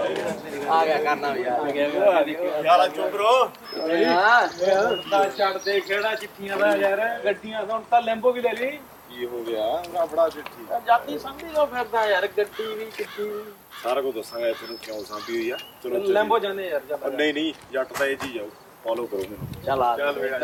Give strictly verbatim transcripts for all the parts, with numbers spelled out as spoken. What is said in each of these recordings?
ਆ ਗਿਆ ਕਰਨਾ ਵੀ ਯਾਰ ਯਾਰਾ ਚੋਬਰੋ ਤਾਂ ਛੱਡ ਦੇ ਕਿਹੜਾ ਚਿੱਠੀਆਂ ਦਾ ਯਾਰ ਗੱਡੀਆਂ ਹੁਣ ਤਾਂ ਲੈਂਬੋ ਵੀ ਲੈ ਲਈ ਕੀ ਹੋ ਗਿਆ ਰਬੜਾ ਚਿੱਠੀ ਜਾਤੀ ਸਮਝੀ ਜੋ ਫਿਰਦਾ ਯਾਰ ਗੱਡੀ ਵੀ ਕਿੱਡੀ ਵੀ ਸਾਰਾ ਕੁਝ ਦੱਸਾਂਗਾ ਤੈਨੂੰ ਕਿਉਂ ਸਾਂਭੀ ਹੋਈ ਆ ਚਲੋ ਲੈਂਬੋ ਜਾਂਦੇ ਯਾਰ ਉਹ ਨਹੀਂ ਨਹੀਂ ਜੱਟ ਤਾਂ ਇਹ ਜੀ ਜਾਓ ਫੋਲੋ ਕਰੋ ਮੈਨੂੰ ਚੱਲ ਆ ਚੱਲ ਬੇਟਾ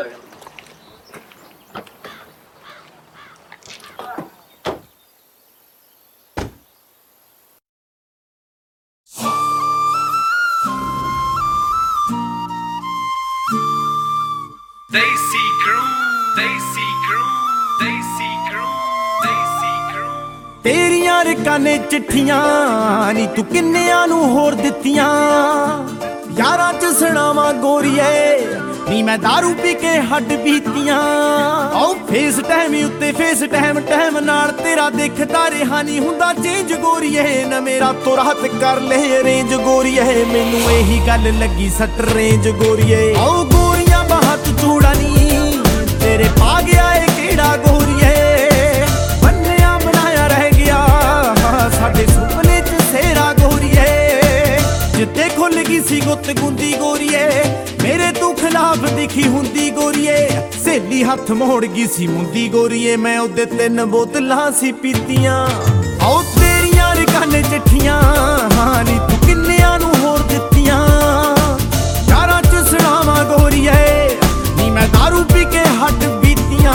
Daisy Crew, Daisy Crew, Daisy Crew, Daisy Crew. ਤੇਰੀਆਂ ਰਕਾਨੇ ਚਿੱਠੀਆਂ ਨੀ ਤੂੰ ਕਿੰਨਿਆਂ ਨੂੰ ਹੋਰ ਦਿੱਤੀਆਂ ਯਾਰਾਂ ਚ ਸੁਣਾਵਾਂ ਗੋਰੀਏ ਨੀ ਮੈਂ ਦਾਰੂ ਪੀ ਕੇ ਹੱਡ ਬੀਤੀਆਂ ਆਓ ਫੇਸ ਟਾਈਮ ਉੱਤੇ ਫੇਸ ਟਾਈਮ ਟਾਈਮ ਨਾਲ ਤੇਰਾ ਦੇਖਦਾ ਰਿਹਾ ਨਹੀਂ ਹੁੰਦਾ ਚੇਂਜ ਗੋਰੀਏ ਨਾ ਮੇਰਾ ਤੋਂ ਰਾਤ ਕਰ ਲੈ ਅਰੇਂਜ ਗੋਰੀਏ ਮੈਨੂੰ ਇਹੀ ਗੱਲ ਲੱਗੀ ਸੱਟ ਰੇਂਜ ਗੋਰੀਏ ਆਓ ਗੋਰੀਆਂ ਬਾਹਤ ਚੂੜਾ ਨੀ ਤੇਰੇ ਪਾ ਗਿਆ ਏ ਕਿਹੜਾ ਗੋਰੀਏ ਬੰਨਿਆ ਬਣਾਇਆ ਰਹਿ ਗਿਆ ਸਾਡੇ ਸੁਪਨੇ ਚ ਸੇਰਾ ਗੋਰੀਏ ਜਿੱਤੇ ਖੁੱਲ ਗਈ ਸੀ ਗੁੱਤ ਗੁੰਦੀ ਗੋਰੀਏ ਮੇਰੇ ਤੂੰ ਖਿਲਾਫ ਦਿਖੀ ਹੁੰਦੀ ਗੋਰੀਏ ਸਹੇਲੀ ਹੱਥ ਮੋੜ ਗਈ ਸੀ ਮੁੰਦੀ ਗੋਰੀਏ ਮੈਂ ਉਹਦੇ ਤਿੰਨ ਬੋਤਲਾਂ ਸੀ ਪੀਤੀਆਂ ਆਓ ਤੇਰੀਆਂ ਰਕਾਨੇ ਚਿੱਠੀਆਂ ਹਾਂ ਨੀ ਤੂੰ ਕਿੰਨਿਆਂ ਨੂੰ ਹੋਰ ਦਿੱਤੀਆਂ ਯਾਰਾਂ ਚ ਸੁਣਾਵਾਂ ਗੋਰੀਏ ਨੀ ਮੈਂ ਦਾਰੂ ਪੀ ਕੇ ਹੱਡ ਬੀਤੀਆਂ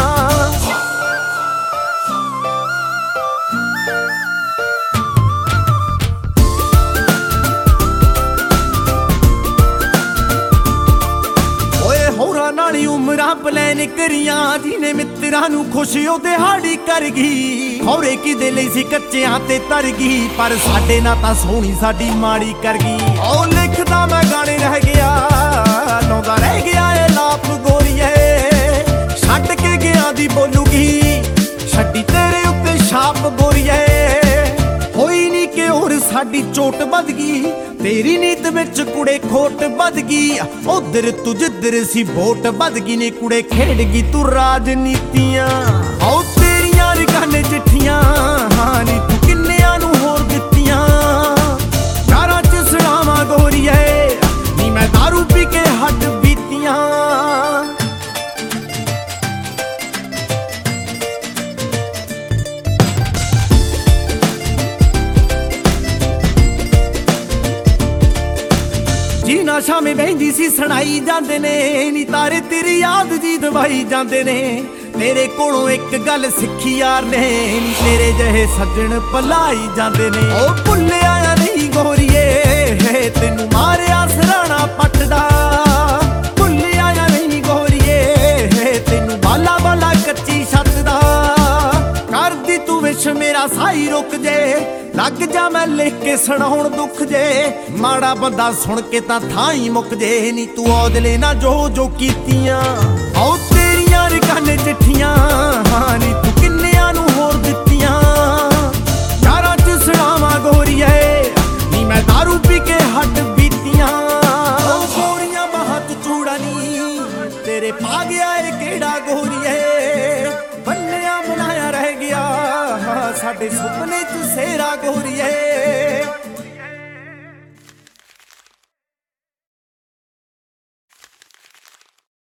ਨਾਲੀ ਉਮਰਾਂ ਪਲੈਨ ਕਰੀਆਂ ਜਿਹਨੇ ਮਿੱਤਰਾਂ ਨੂੰ ਖੁਸ਼ ਉਹ ਦਿਹਾੜੀ ਕਰ ਗਈ ਖੌਰੇ ਕਿਦੇ ਲਈ ਸੀ ਕੱਚਿਆਂ ਤੇ ਤਰ ਗਈ ਪਰ ਸਾਡੇ ਨਾਲ ਤਾਂ ਸੋਹਣੀ ਸਾਡੀ ਮਾੜੀ ਕਰ ਗਈ ਉਹ ਲਿਖਦਾ ਮੈਂ ਗਾਣੇ ਰਹਿ ਗਿਆ ਲਾਉਂਦਾ ਰਹਿ ਗਿਆ ਏ ਲਾਪ ਗੋਰੀਏ ਛੱਡ ਕੇ ਗਿਆ ਦੀ ਬੋਲੂਗੀ ਛੱਡੀ ਤੇਰੇ ਉੱਤੇ ਛਾਪ ਗੋਰੀਏ ਹੋਈ ਨੀ ਕਿ ਹੋਰ ਸਾਡੀ ਚੋਟ ਵੱਧ ਗਈ ਤੇਰੀ ਨੀਤ ਵਿੱਚ ਕੁੜੇ ਖੋਟ ਵੱਧ ਗਈ ਉਧਰ ਤੂੰ ਜਿੱਧਰ ਸੀ ਵੋਟ ਵੱਧ ਗਈ ਨੇ ਕੁੜੇ ਖੇਡ ਗਈ ਤੂੰ ਰਾਜਨੀਤੀਆਂ ਆਓ ਤੇਰੀਆਂ ਰਕਾਨੇ ਚਿੱਠੀਆਂ ਹਾਂ ਨੀ ਤੂੰ ਕਿੰਨਿਆਂ ਨੂੰ ਹੋਰ ਦਿੱਤੀਆਂ ਯਾਰਾਂ ਚ ਸੁਣਾਵਾਂ ਗੋਰੀਏ ਨੀ ਮੈਂ ਦਾਰੂ ਪੀ ਕੇ ਹੱਡ ਬੀਤੀਆਂ ਨਾ ਸ਼ਾਮੇ ਬਹਿੰਦੀ ਸੀ ਸੁਣਾਈ ਜਾਂਦੇ ਨੇ ਨੀ ਤਾਰੇ ਤੇਰੀ ਯਾਦ ਜੀ ਦਵਾਈ ਜਾਂਦੇ ਨੇ ਤੇਰੇ ਕੋਲੋਂ ਇੱਕ ਗੱਲ ਸਿੱਖੀ ਯਾਰ ਨੇ ਨੀ ਤੇਰੇ ਜਿਹੇ ਸੱਜਣ ਭਲਾਈ ਜਾਂਦੇ ਨੇ ਉਹ ਭੁੱਲਿਆ ਨਹੀਂ ਗੋਰੀਏ ਤੈਨੂੰ ਮਾਰਿਆ ਸਰਾਣਾ ਪੱਟਦਾ ਭੁੱਲਿਆ ਨਹੀਂ ਗੋਰੀਏ ਤੈਨੂੰ ਬਾਲਾ ਬਾਲਾ ਕੱਚੀ ਛੱਤ ਦਾ ਕਰਦੀ ਤੂੰ ਵਿਸ਼ ਮੇਰਾ ਸਾਈ ਰੁਕ ਜੇ ਲੱਗ ਜਾ ਮੈਂ ਲਿਖ ਕੇ ਸੁਣਾਉਣ ਦੁੱਖ ਜੇ ਮਾੜਾ ਬੰਦਾ ਸੁਣ ਕੇ ਤਾਂ ਥਾਂ ਹੀ ਮੁੱਕ ਜੇ ਨੀ ਤੂੰ ਔਦਲੇ ਨਾ ਜੋ ਜੋ ਕੀਤੀਆਂ ਆਓ ਤੇਰੀਆਂ ਰਕਾਨੇ ਚਿੱਠੀਆਂ ਹਾਂ ਨੀ ਤੂੰ ਕਿੰਨਿਆਂ ਨੂੰ ਹੋਰ ਦਿੱਤੀਆਂ ਯਾਰਾਂ ਚ ਸੁਣਾਵਾਂ ਗੋਰੀਏ ਨੀ ਮੈਂ ਦਾਰੂ ਪੀ ਕੇ ਹੱਡ ਬੀਤੀਆਂ ਉਹ ਗੋਰੀਆਂ ਬਾਹਤ ਚੂੜਾ ਨੀ ਤੇਰੇ ਪਾ ਗਿਆ ਏ ਕਿਹੜਾ ਗੋਰੀਏ ਬੰਨਿਆ ਬਣਾਇਆ ਰਹਿ ਗਿਆ ਸਾਡੇ ਸੁਪਨੇ ਚ ਸੇਰਾ ਗੋਰੀਏ